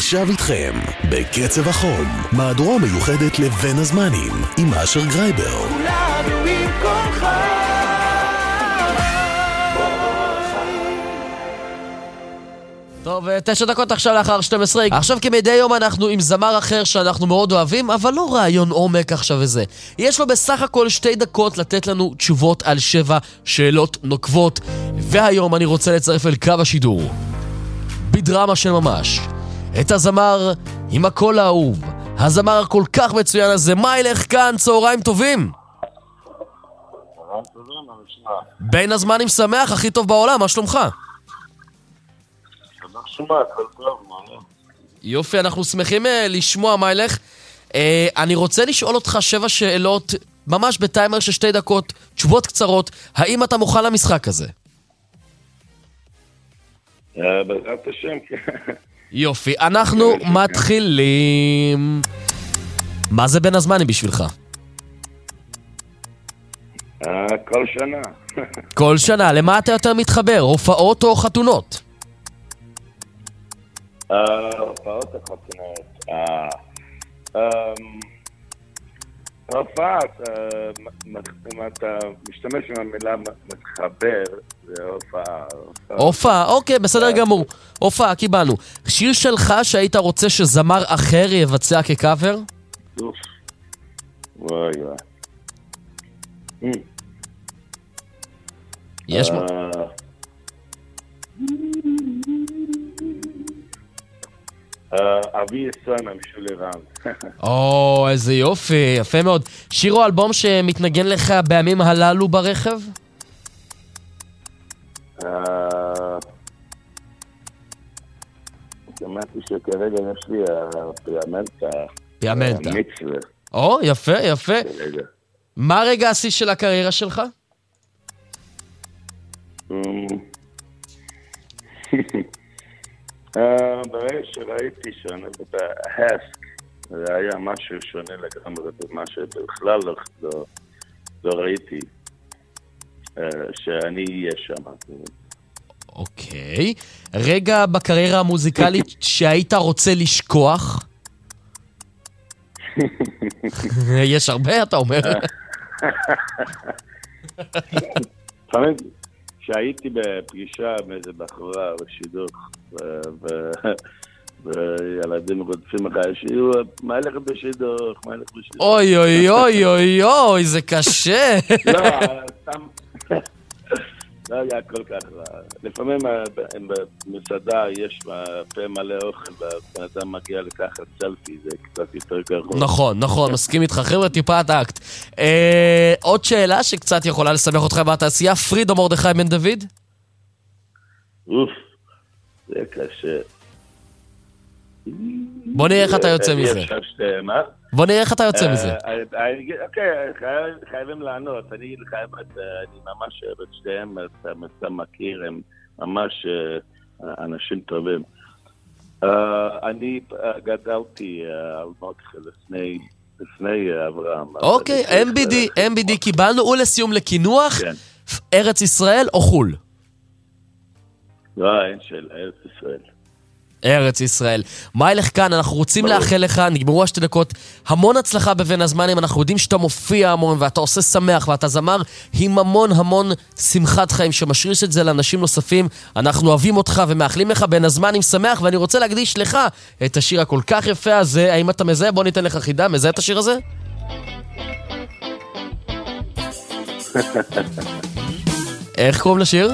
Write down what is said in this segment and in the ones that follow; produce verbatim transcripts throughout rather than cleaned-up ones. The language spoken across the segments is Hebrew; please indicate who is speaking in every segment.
Speaker 1: עכשיו איתכם, בקצב החום, מהדורה מיוחדת לבין הזמנים, עם אשר גרייבר.
Speaker 2: כולנו עם כל
Speaker 3: טוב, תשע דקות עכשיו לאחר שתים עשרה. עכשיו כמדי יום אנחנו עם זמר אחר שאנחנו מאוד אוהבים, אבל לא רעיון עומק עכשיו וזה. יש לו בסך הכל שתי דקות לתת לנו תשובות על שבע שאלות נוקבות. והיום אני רוצה לצרף אל קו השידור, בדרמה של ממש, את הזמר עם הקול האהוב, הזמר הכל כך מצוין הזה, מיילך כאן, צהריים טובים. בין הזמנים שמח, הכי טוב בעולם, מה שלומך? יופי, אנחנו שמחים לשמוע מיילך. אני רוצה לשאול אותך שבע שאלות, ממש בטיימר של שתי דקות, תשובות קצרות. האם אתה מוכן למשחק הזה?
Speaker 4: בעזרת השם, כן.
Speaker 3: יופי, אנחנו מתחילים. מה זה בין הזמנים בשבילך?
Speaker 4: כל שנה.
Speaker 3: כל שנה, למה אתה יותר מתחבר? הופעות או חתונות?
Speaker 4: הופעות החתונות. הופעה, אם אתה משתמש עם המילה מתחבר, זה הופעה.
Speaker 3: הופעה, אוקיי, בסדר גמור. הופעה, קיבלנו. שיר שלך שהיית רוצה שזמר אחר יבצע כקאבר?
Speaker 4: אוף. וואי וואי.
Speaker 3: יש מה?
Speaker 4: אבי יסוים המשולי רם.
Speaker 3: או, איזה יופי, יפה מאוד. שיר או אלבום שמתנגן לך בימים הללו ברכב?
Speaker 4: שמעתי שכרגע יש לי פיאמנטה.
Speaker 3: פיאמנטה.
Speaker 4: מצווה.
Speaker 3: או, יפה, יפה. מה רגע השיא של הקריירה שלך?
Speaker 4: ברגע שראיתי שונה בהסק, זה היה משהו שונה לגמרי, מה שבכלל לא ראיתי שאני אהיה שם.
Speaker 3: אוקיי. רגע בקריירה המוזיקלית שהיית רוצה לשכוח? יש הרבה, אתה אומר.
Speaker 4: לפעמים שהייתי בפגישה עם איזה בחורה בשידוך, וילדים רודפים אחרי שיהיו, מה הלכת בשידוך, מה הלכת בשידוך?
Speaker 3: אוי אוי אוי אוי אוי, זה קשה.
Speaker 4: לא, סתם, לא היה כל כך רע. לפעמים במסעדה יש פה מלא אוכל, והבן אדם מגיע לקחת סלפי, זה קצת יותר גרוע.
Speaker 3: נכון, נכון, מסכים איתך, חבר'ה, טיפה הטקט. עוד שאלה שקצת יכולה לשמח אותך בתעשייה, פריד או מרדכי בן דוד?
Speaker 4: אוף, זה קשה.
Speaker 3: בוא נראה איך אתה יוצא מזה. בוא נראה איך אתה יוצא מזה.
Speaker 4: אוקיי, חייבים לענות. אני ממש אוהב את שתיהם, אתה מכיר, הם ממש אנשים טובים. אני גדלתי על מותחל לפני אברהם.
Speaker 3: אוקיי, אם בי די, אם בי די קיבלנו, ולסיום לקינוח, ארץ ישראל או חול?
Speaker 4: לא, אין של ארץ ישראל.
Speaker 3: ארץ ישראל. מיילך כאן, אנחנו רוצים לאחל לך, נגמרו השתי דקות, המון הצלחה בבין הזמנים, אנחנו יודעים שאתה מופיע המון, ואתה עושה שמח, ואתה זמר עם המון המון שמחת חיים, שמשריש את זה לאנשים נוספים. אנחנו אוהבים אותך ומאחלים לך בין הזמנים שמח, ואני רוצה להקדיש לך את השיר הכל כך יפה הזה. האם אתה מזהה? בוא ניתן לך חידה, מזהה את השיר הזה? איך קוראים לשיר?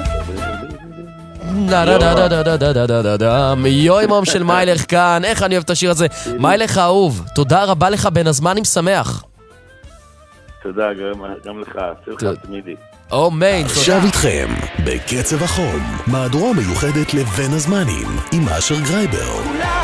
Speaker 3: מיומם של מיילך כאן, איך אני אוהב את השיר הזה. מיילך האהוב, תודה רבה לך, בין הזמנים שמח.
Speaker 4: תודה גם לך, שמחה תמידי.
Speaker 3: אמן.
Speaker 1: עכשיו איתכם בקצב החום, מהדורה מיוחדת לבין הזמנים עם אשר גרייבר.